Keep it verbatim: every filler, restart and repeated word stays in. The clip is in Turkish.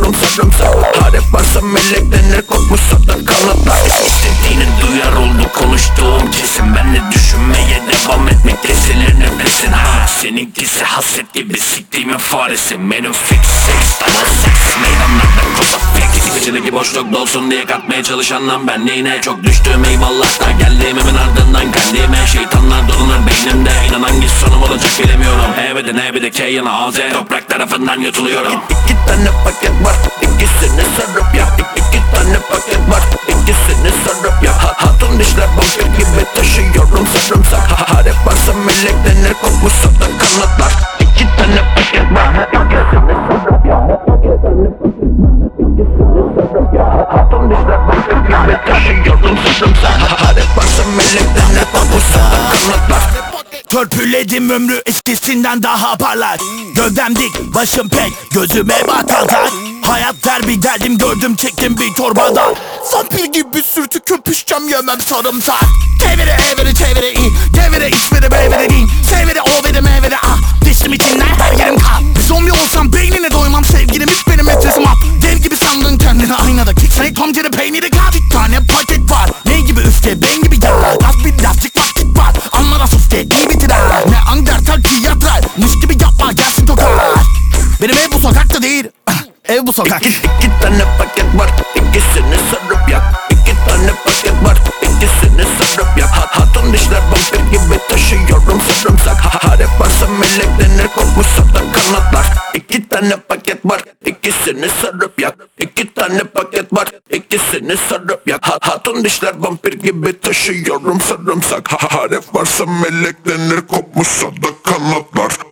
taşıyorum sarımsak. Harep varsa melek denir, kokmuşsa da kanatlar. İstediğini duyar oldu konuştuğum kesin. Ben de düşünmeye devam etmek kesilir nefesin. Ha seninkisi hasret gibi siktiğimin faresi. Benim fix sex, tamam sex. Meydanlarda koza fix. İçindeki boşluk dolsun diye katmaya çalışandan ben yine çok düştüm eyvallah da geldiğimin ardından kendime şeytanlar dolanır beynimde. İnan hangi sonum olacak bilemiyorum. H ve de N ve de K yana A Z toprak tarafından yutuluyorum. İki, iki tane paket var, ikisini sarıp ya. İki, iki tane paket var, ikisini sarıp ya. Ha, hatun dişler vampir gibi taşıyorum sarımsak. Ha, harep varsa melek denir, kokmuşsa da kanatlar. İki tane paket var, ikisini sarıp ya. İki tane paket var, ikisini sarıp ya. Hatun dişler vampir gibi taşıyorum sarımsak. Ha, harep varsa melek denir, kokmuşsa da kanatlar. Törpüledim ömrü eskisinden daha parlak. Gövdem dik, başım pek, gözüme batarlar. Hayat der bir derdim gördüm çektim bir torbadan. Vampir gibi sürtü köpüşeceğim yemem sarımsak. Çevire evire çevire iyi, devire içmire meyvire değil. Sevire o vere meyvire ah, dişim içinden her yerim kan. Bir zombi olsam beynine doymam sevgilim hiç benim etresim at. Dev gibi sandın kendini aynada kicksanı tomcere peyniri kat. Bir tane paket var, ne gibi üfte beyin gibi ya. Gaz bir lastik vakit var, anlara sus de iyi bitirer. Ne Andertal tiyatral, mış gibi yapma gelsin tokat. Benim ev bu sokakta değil, ev bu sokak. İki, iki tane paket var, ikisini sarıp yak. İki tane paket var, ikisini sarıp yak. Ha, hatun dişler vampir gibi taşıyorum sarımsak. Ha, harep varsa melek denir, kokmuşsa da kanatlar. İki tane paket var, ikisini sarıp yak. İki tane paket var, ikisini sarıp yak. Ha, hatun dişler vampir gibi taşıyorum sarımsak. Ha, harep varsa melek denir, kopmuşsa da kanatlar.